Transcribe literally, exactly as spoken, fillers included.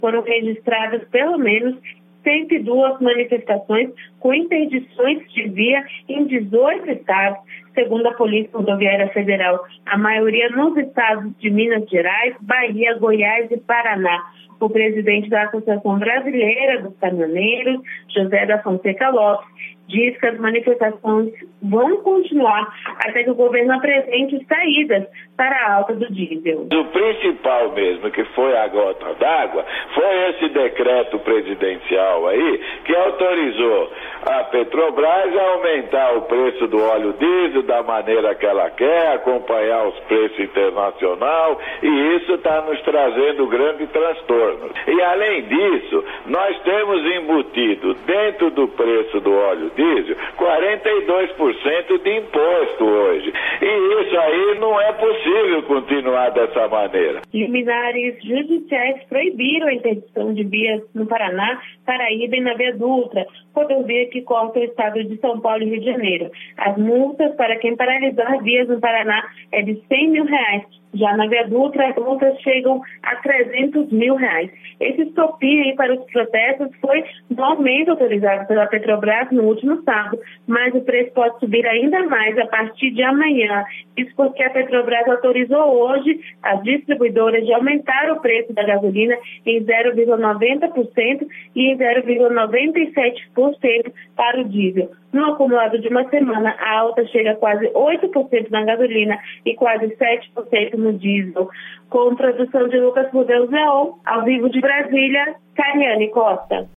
foram registradas pelo menos cento e duas manifestações com interdições de via em dezoito estados, segundo a Polícia Rodoviária Federal, a maioria nos estados de Minas Gerais, Bahia, Goiás e Paraná. O presidente da Associação Brasileira dos Caminhoneiros, José da Fonseca Lopes, diz que as manifestações vão continuar até que o governo apresente saídas para a alta do diesel. O principal mesmo, que foi a gota d'água, foi esse decreto presidencial aí, que autorizou a Petrobras a aumentar o preço do óleo diesel da maneira que ela quer, acompanhar os preços internacionais, e isso está nos trazendo grande transtorno. E além disso, nós temos embutido dentro do preço do óleo diesel quarenta e dois por cento de imposto hoje. E isso aí não é possível continuar dessa maneira. Liminares judiciais proibiram a interdição de vias no Paraná, Paraíba e na Via Dutra, rodovia que corta o estado de São Paulo e Rio de Janeiro. As multas para quem paralisar vias no Paraná é de cem mil reais. Já na Via Dutra, as multas chegam a trezentos mil reais. Esse estopim para os protestos foi no aumento autorizado pela Petrobras no último sábado, mas o preço pode subir ainda mais a partir de amanhã. Isso porque a Petrobras autorizou hoje as distribuidoras de aumentar o preço da gasolina em zero vírgula noventa por cento e em zero vírgula noventa e sete por cento para o diesel. No acumulado de uma semana, a alta chega a quase oito por cento na gasolina e quase sete por cento no diesel. Com produção de Lucas Rudeus Leão, ao vivo de Brasília, Cariane Costa.